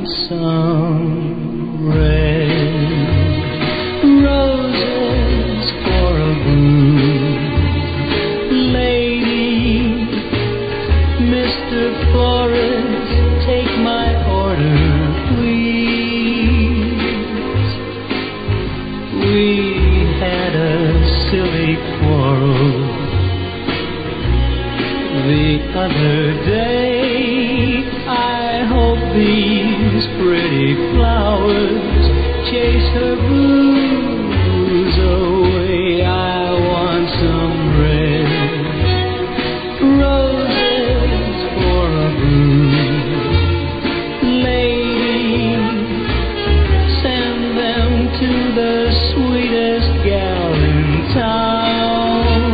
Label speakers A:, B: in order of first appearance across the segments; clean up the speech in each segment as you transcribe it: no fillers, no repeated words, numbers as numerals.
A: some red roses for a blue lady. Mr. Florist, take my order, please. We had a silly quarrel the other day. I hope these pretty flowers chase her blues away. I want some red roses for a blue lady. Send them to the sweetest gal in town.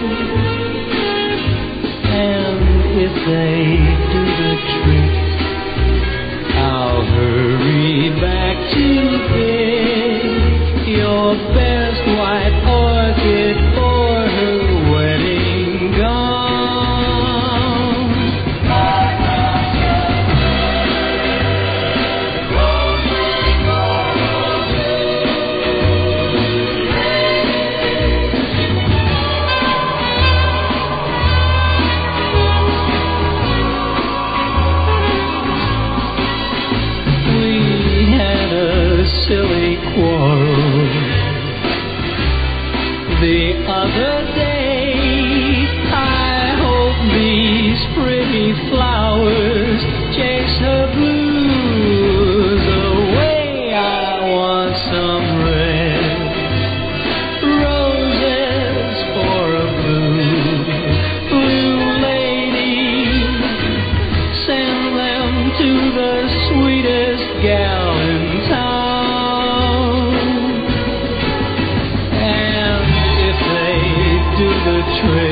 A: If they do the trick, I'll hurry back to pick your best white orchid for her wedding gown. Silly quarrel the other day. I hope these pretty flowers chase her blues away. I want some red roses for a blue lady. Send them to the sweetest gal in town. The trick,